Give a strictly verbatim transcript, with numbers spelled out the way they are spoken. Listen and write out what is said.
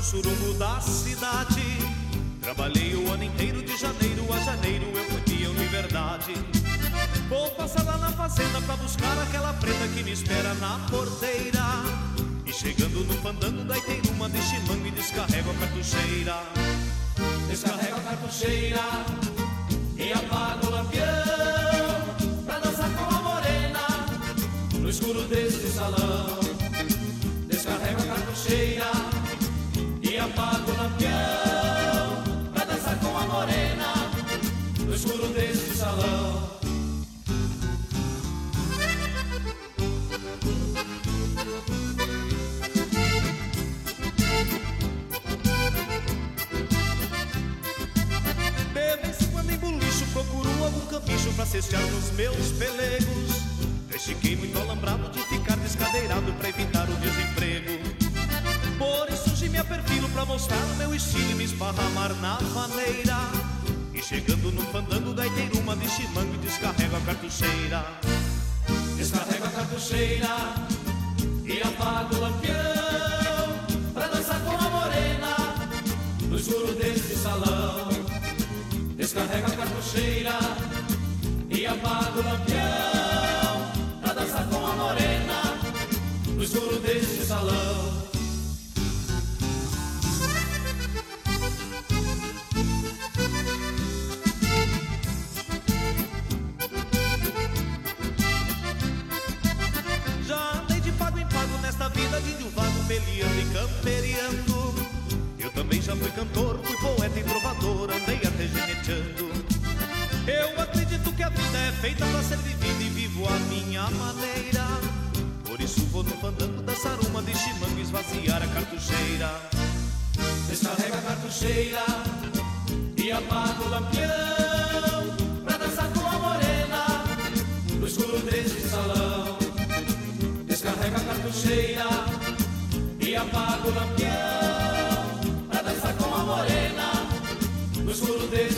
surungo da cidade. Trabalhei o ano inteiro, de janeiro a janeiro eu fui peão de verdade. Vou passar lá na fazenda pra buscar aquela preta que me espera na porteira. E chegando no fandango daí tem uma de chimango e descarrego a cartucheira. Descarrego a cartucheira e apago o lampião pra dançar com a morena no escuro deste salão. Descarrego a cartucheira e apago o lampião pra dançar com a morena no escuro deste salão. De vez em quando em bolicho procuro algum capricho pra cestear nos meus pelegos. Fiquei muito alambrado de ficar descadeirado pra evitar o desemprego. Por isso hoje me aperfilo pra mostrar o meu estilo e me esparramar na maneira. E chegando no fandango gaiteiro uma de chimango e descarrego a cartucheira. Descarrego a cartucheira e apago o lampião pra dançar com a morena no escuro deste salão. Descarrego a cartucheira e apago o lampião pra dançar com a morena no escuro deste salão. Já andei de pago em pago nesta vida de índio vago, peleando e camperiando. Eu também já fui cantor, fui poeta e trovador, andei até geneteando. Eu acredito que a vida é feita pra ser vivida e vivo a minha maneira. Por isso vou no fandango dançar uma de chimango e esvaziar a cartucheira. Descarrego a cartucheira e apago o lampião pra dançar com a morena no escuro deste salão. Descarrego a cartucheira e apago o lampião pra dançar com a morena no escuro deste